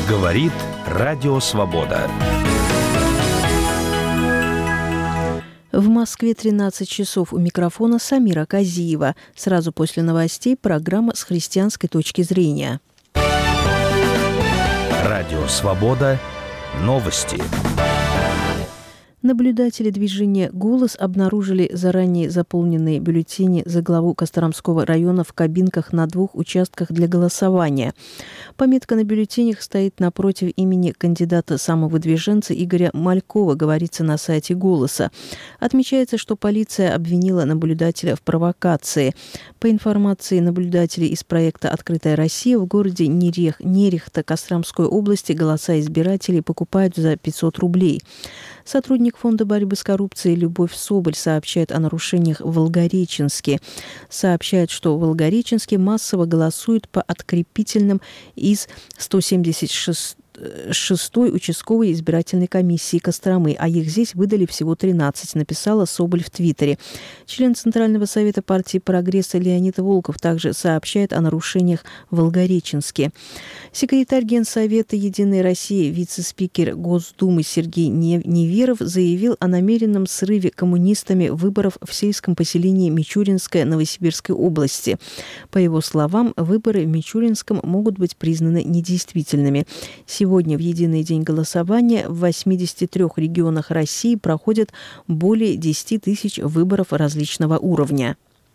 Говорит Радио Свобода. В Москве 13 часов. У микрофона Самира Казиева. Сразу после новостей программа «С христианской точки зрения». Радио Свобода. Новости. Наблюдатели движения «Голос» обнаружили заранее заполненные бюллетени за главу Костромского района в кабинках на 2 участках для голосования. Пометка на бюллетенях стоит напротив имени кандидата самовыдвиженца Игоря Малькова, говорится на сайте «Голоса». Отмечается, что полиция обвинила наблюдателя в провокации. По информации наблюдателей из проекта «Открытая Россия», в городе Нерехта Костромской области голоса избирателей покупают за 500 рублей. Сотрудник Фонда борьбы с коррупцией Любовь Соболь сообщает о нарушениях в Волгореченске. Сообщает, что в Волгореченске массово голосуют по открепительным из 176-й участковой избирательной комиссии Костромы, а их здесь выдали всего 13, написала Соболь в Твиттере. Член Центрального совета партии «Прогресса» Леонид Волков также сообщает о нарушениях в Волгореченске. Секретарь Генсовета «Единой России», вице-спикер Госдумы Сергей Неверов заявил о намеренном срыве коммунистами выборов в сельском поселении Мичуринское Новосибирской области. По его словам, выборы в Мичуринском могут быть признаны недействительными. Сегодня в единый день голосования в 83 регионах России проходят более 10 тысяч выборов различного уровня.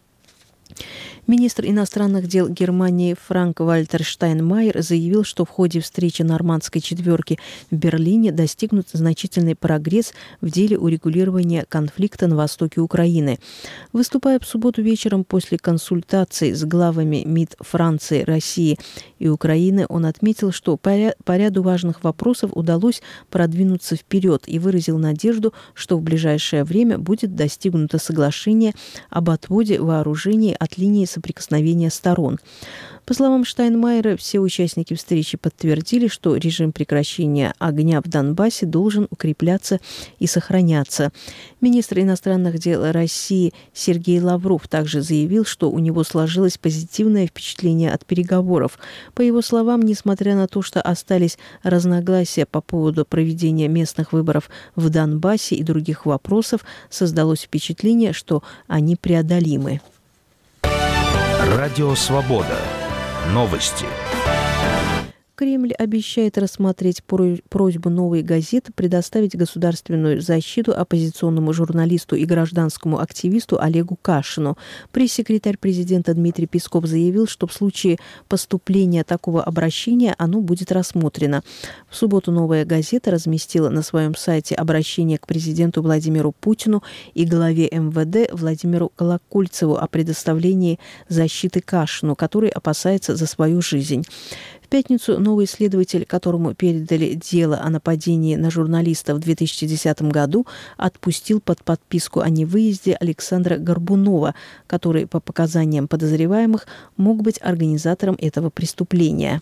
Министр иностранных дел Германии Франк-Вальтер Штайнмайер заявил, что в ходе встречи нормандской четверки в Берлине достигнут значительный прогресс в деле урегулирования конфликта на востоке Украины. Выступая в субботу вечером после консультаций с главами МИД Франции, России и Украины, он отметил, что по ряду важных вопросов удалось продвинуться вперед и выразил надежду, что в ближайшее время будет достигнуто соглашение об отводе вооружений от линии соприкосновения сторон. По словам Штайнмайера, все участники встречи подтвердили, что режим прекращения огня в Донбассе должен укрепляться и сохраняться. Министр иностранных дел России Сергей Лавров также заявил, что у него сложилось позитивное впечатление от переговоров. По его словам, несмотря на то, что остались разногласия по поводу проведения местных выборов в Донбассе и других вопросов, создалось впечатление, что они преодолимы. Радио Свобода. Новости. Кремль обещает рассмотреть просьбу «Новой газеты» предоставить государственную защиту оппозиционному журналисту и гражданскому активисту Олегу Кашину. Пресс-секретарь президента Дмитрий Песков заявил, что в случае поступления такого обращения оно будет рассмотрено. В субботу «Новая газета» разместила на своем сайте обращение к президенту Владимиру Путину и главе МВД Владимиру Колокольцеву о предоставлении защиты Кашину, который опасается за свою жизнь. В пятницу новый следователь, которому передали дело о нападении на журналиста в 2010 году, отпустил под подписку о невыезде Александра Горбунова, который, по показаниям подозреваемых, мог быть организатором этого преступления.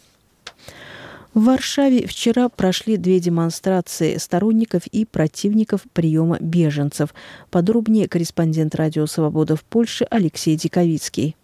В Варшаве вчера прошли 2 демонстрации сторонников и противников приема беженцев. Подробнее корреспондент Радио Свобода в Польше Алексей Диковицкий.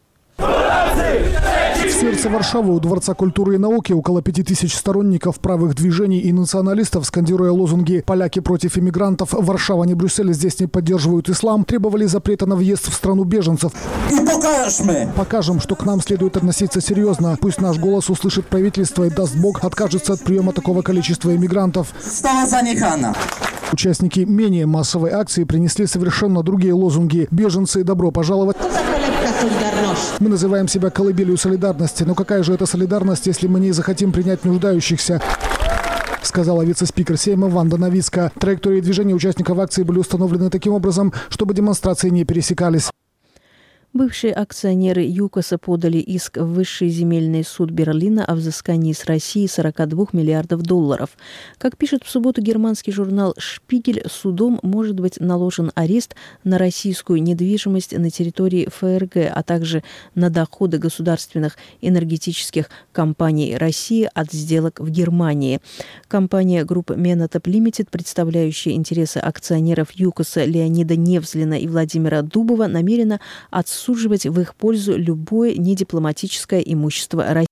В сердце Варшавы у Дворца культуры и науки около 5000 сторонников правых движений и националистов, скандируя лозунги «Поляки против иммигрантов», «Варшава не Брюссель, здесь не поддерживают ислам», требовали запрета на въезд в страну беженцев. И покажем, что к нам следует относиться серьезно. Пусть наш голос услышит правительство и, даст Бог, откажется от приема такого количества иммигрантов. Участники менее массовой акции принесли совершенно другие лозунги. «Беженцы, добро пожаловать». Мы называем себя колыбелью солидарности. Но какая же это солидарность, если мы не захотим принять нуждающихся? Сказала вице-спикер Сейма Ванда Новицка. Траектории движения участников акции были установлены таким образом, чтобы демонстрации не пересекались. Бывшие акционеры ЮКОСа подали иск в Высший земельный суд Берлина о взыскании с России 42 миллиардов долларов. Как пишет в субботу германский журнал «Шпигель», судом может быть наложен арест на российскую недвижимость на территории ФРГ, а также на доходы государственных энергетических компаний России от сделок в Германии. Компания Group Menatop Limited, представляющая интересы акционеров ЮКОСа Леонида Невзлина и Владимира Дубова, намерена отсуживать в их пользу любое недипломатическое имущество России.